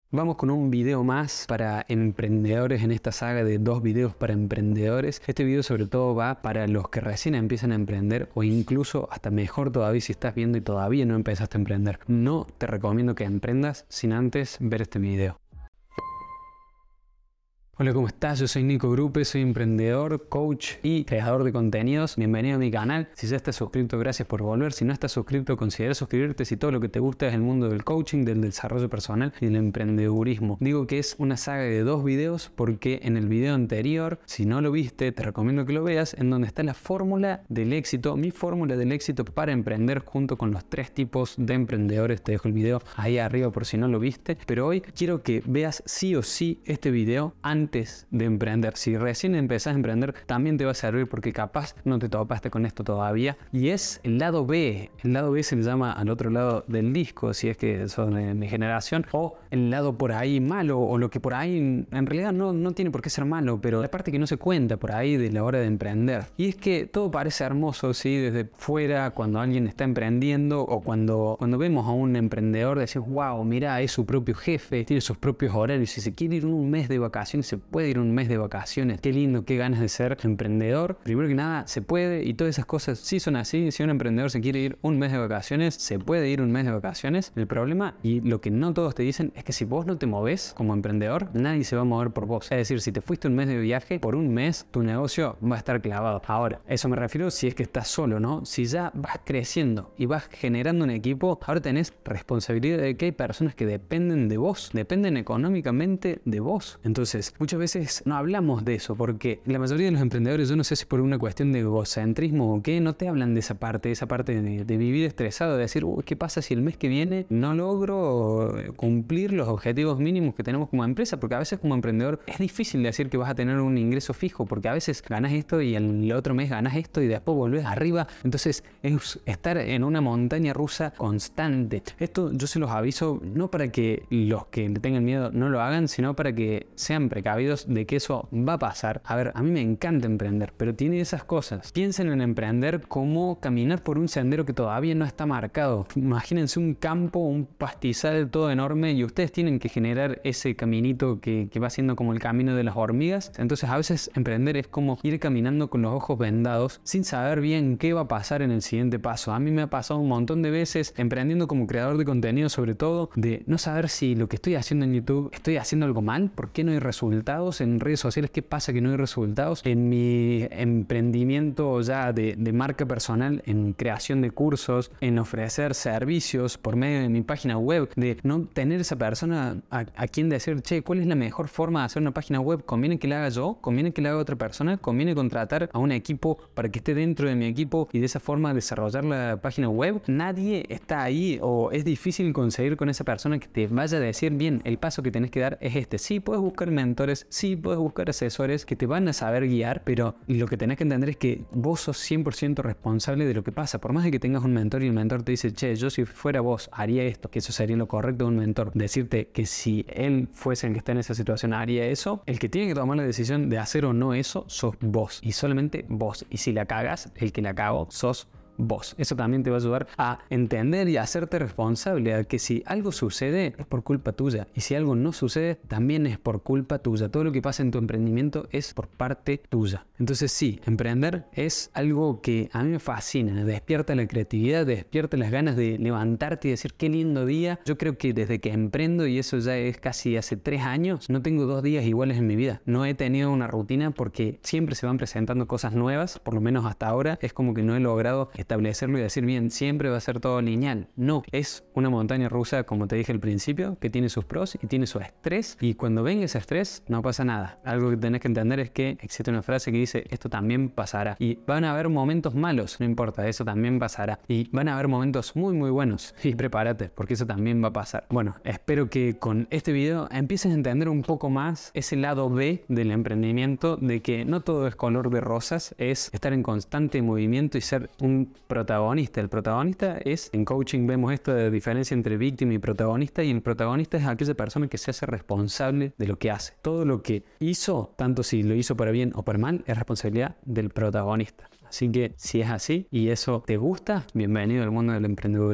Vamos con un video más para emprendedores en esta saga de 2 videos para emprendedores. Este video sobre todo va para los que recién empiezan a emprender o incluso hasta mejor todavía si estás viendo y todavía no empezaste a emprender. No te recomiendo que emprendas sin antes ver este video. Hola, ¿cómo estás? Yo soy Nico Grupe, soy emprendedor, coach y creador de contenidos. Bienvenido a mi canal. Si ya estás suscrito, gracias por volver. Si no estás suscrito, considera suscribirte si todo lo que te gusta es el mundo del coaching, del desarrollo personal y del emprendedurismo. Digo que es una saga de 2 videos porque en el video anterior, si no lo viste, te recomiendo que lo veas, en donde está la fórmula del éxito, mi fórmula del éxito para emprender junto con los 3 tipos de emprendedores. Te dejo el video ahí arriba por si no lo viste. Pero hoy quiero que veas sí o sí este video antes de emprender. Si recién empezás a emprender, también te va a servir porque capaz no te topaste con esto todavía. Y es el lado B. El lado B se le llama al otro lado del disco, si es que son de mi generación, o el lado por ahí malo, o lo que por ahí en realidad no tiene por qué ser malo, pero la parte que no se cuenta por ahí de la hora de emprender. Y es que todo parece hermoso, ¿sí? Desde fuera, cuando alguien está emprendiendo o cuando vemos a un emprendedor, decimos, wow, mira, es su propio jefe, tiene sus propios horarios. Si se quiere ir un mes de vacaciones, se puede ir un mes de vacaciones. Qué lindo, qué ganas de ser emprendedor. Primero que nada, se puede, y todas esas cosas sí son así. Si un emprendedor se quiere ir un mes de vacaciones, se puede ir un mes de vacaciones. El problema, y lo que no todos te dicen, es que si vos no te moves como emprendedor, nadie se va a mover por vos. Es decir, si te fuiste un mes de viaje, por un mes tu negocio va a estar clavado. Ahora, eso me refiero si es que estás solo, ¿no? Si ya vas creciendo y vas generando un equipo, ahora tenés responsabilidad de que hay personas que dependen de vos, dependen económicamente de vos. Entonces, muchas veces no hablamos de eso porque la mayoría de los emprendedores, yo no sé si por una cuestión de egocentrismo o qué, no te hablan de esa parte de vivir estresado, de decir, ¿qué pasa si el mes que viene no logro cumplir los objetivos mínimos que tenemos como empresa? Porque a veces como emprendedor es difícil decir que vas a tener un ingreso fijo, porque a veces ganas esto y el otro mes ganas esto y después volvés arriba. Entonces es estar en una montaña rusa constante. Esto yo se los aviso no para que los que le tengan miedo no lo hagan, sino para que sean precavidos de que eso va a pasar. A ver, a mí me encanta emprender, pero tiene esas cosas. Piensen en emprender como caminar por un sendero que todavía no está marcado. Imagínense un campo, un pastizal todo enorme y ustedes tienen que generar ese caminito que va siendo como el camino de las hormigas. Entonces a veces emprender es como ir caminando con los ojos vendados sin saber bien qué va a pasar en el siguiente paso. A mí me ha pasado un montón de veces emprendiendo como creador de contenido, sobre todo de no saber si lo que estoy haciendo en YouTube estoy haciendo algo mal, por qué no hay resultados en redes sociales, qué pasa que no hay resultados en mi emprendimiento ya de marca personal, en creación de cursos, en ofrecer servicios por medio de mi página web, de no tener esa persona a quien decir, che, ¿cuál es la mejor forma de hacer una página web? ¿Conviene que la haga yo? ¿Conviene que la haga otra persona? ¿Conviene contratar a un equipo para que esté dentro de mi equipo y de esa forma desarrollar la página web? Nadie está ahí, o es difícil conseguir con esa persona que te vaya a decir, bien, el paso que tenés que dar es este. Sí, puedes buscar mentores, sí, puedes buscar asesores que te van a saber guiar, pero lo que tenés que entender es que vos sos 100% responsable de lo que pasa. Por más de que tengas un mentor y el mentor te dice, che, yo si fuera vos haría esto, que eso sería lo correcto de un mentor, decirte que si él fuese el que está en esa situación haría eso, el que tiene que tomar la decisión de hacer o no eso sos vos, y solamente vos. Y si la cagas, el que la cagó sos vos. Eso también te va a ayudar a entender y a hacerte responsable a que si algo sucede es por culpa tuya, y si algo no sucede también es por culpa tuya. Todo lo que pasa en tu emprendimiento es por parte tuya. Entonces sí, emprender es algo que a mí me fascina, despierta la creatividad, despierta las ganas de levantarte y decir qué lindo día. Yo creo que desde que emprendo, y eso ya es casi hace 3 años, no tengo 2 días iguales en mi vida. No he tenido una rutina porque siempre se van presentando cosas nuevas, por lo menos hasta ahora es como que no he logrado establecerlo y decir, bien, siempre va a ser todo lineal. No, es una montaña rusa, como te dije al principio, que tiene sus pros y tiene su estrés, y cuando venga ese estrés no pasa nada. Algo que tenés que entender es que existe una frase que dice, esto también pasará, y van a haber momentos malos, no importa, eso también pasará, y van a haber momentos muy muy buenos, y prepárate, porque eso también va a pasar. Bueno, espero que con este video empieces a entender un poco más ese lado B del emprendimiento, de que no todo es color de rosas, es estar en constante movimiento y ser un protagonista. El protagonista es, en coaching vemos esto de diferencia entre víctima y protagonista, y el protagonista es aquella persona que se hace responsable de lo que hace. Todo lo que hizo, tanto si lo hizo para bien o para mal, es responsabilidad del protagonista. Así que si es así y eso te gusta, bienvenido al mundo del emprendedurismo.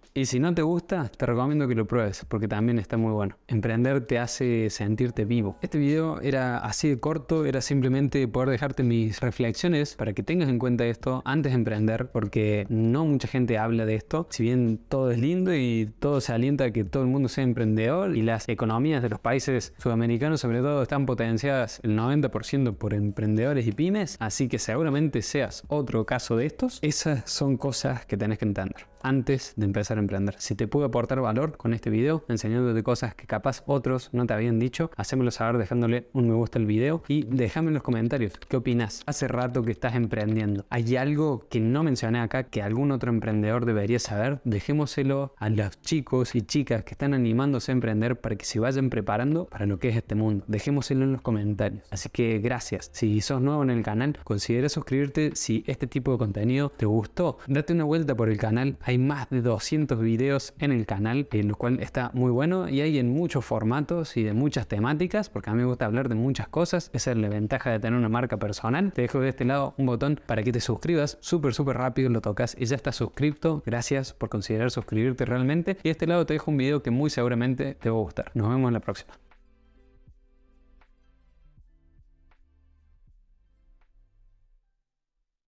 Y si no te gusta, te recomiendo que lo pruebes, porque también está muy bueno. Emprender te hace sentirte vivo. Este video era así de corto, era simplemente poder dejarte mis reflexiones para que tengas en cuenta esto antes de emprender, porque no mucha gente habla de esto. Si bien todo es lindo y todo se alienta a que todo el mundo sea emprendedor, y las economías de los países sudamericanos sobre todo están potenciadas el 90% por emprendedores y pymes, así que seguramente seas otro caso de estos. Esas son cosas que tenés que entender antes de empezar a emprender. Si te puedo aportar valor con este video, enseñándote cosas que capaz otros no te habían dicho, hacémelo saber dejándole un me gusta al video y déjame en los comentarios qué opinas. Hace rato que estás emprendiendo. ¿Hay algo que no mencioné acá que algún otro emprendedor debería saber? Dejémoselo a los chicos y chicas que están animándose a emprender para que se vayan preparando para lo que es este mundo. Dejémoselo en los comentarios. Así que gracias. Si sos nuevo en el canal, considera suscribirte si este tipo de contenido te gustó. Date una vuelta por el canal. Hay más de 200 videos en el canal, lo cual está muy bueno, y hay en muchos formatos y de muchas temáticas, porque a mí me gusta hablar de muchas cosas. Esa es la ventaja de tener una marca personal. Te dejo de este lado un botón para que te suscribas, súper rápido, lo tocas y ya estás suscrito. Gracias por considerar suscribirte realmente. Y de este lado te dejo un video que muy seguramente te va a gustar. Nos vemos en la próxima.